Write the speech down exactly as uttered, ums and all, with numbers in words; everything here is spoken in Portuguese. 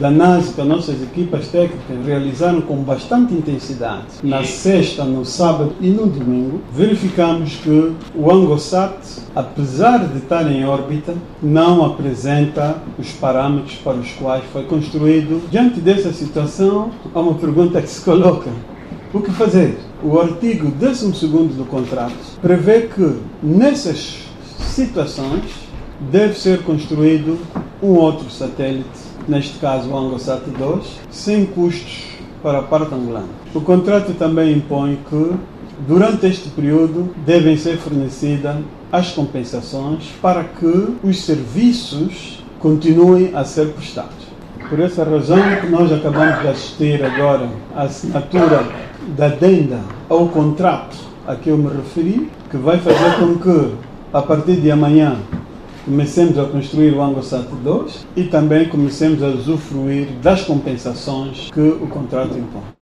da NASA, que as nossas equipas técnicas realizaram com bastante intensidade, na sexta, no sábado e no domingo, verificamos que o ANGOSAT, apesar de estar em órbita, não apresenta os parâmetros para os quais foi construído. Diante dessa situação, há uma pergunta que se coloca: o que fazer? O artigo décimo segundo do contrato prevê que, nessas situações, deve ser construído um outro satélite, neste caso o ANGOSAT dois, sem custos para a parte angolana. O contrato também impõe que, durante este período, devem ser fornecidas as compensações para que os serviços continuem a ser prestados. Por essa razão, nós acabamos de assistir agora à assinatura da adenda ao contrato a que eu me referi, que vai fazer com que, a partir de amanhã, comecemos a construir o ANGOSAT dois e também comecemos a usufruir das compensações que o contrato impõe.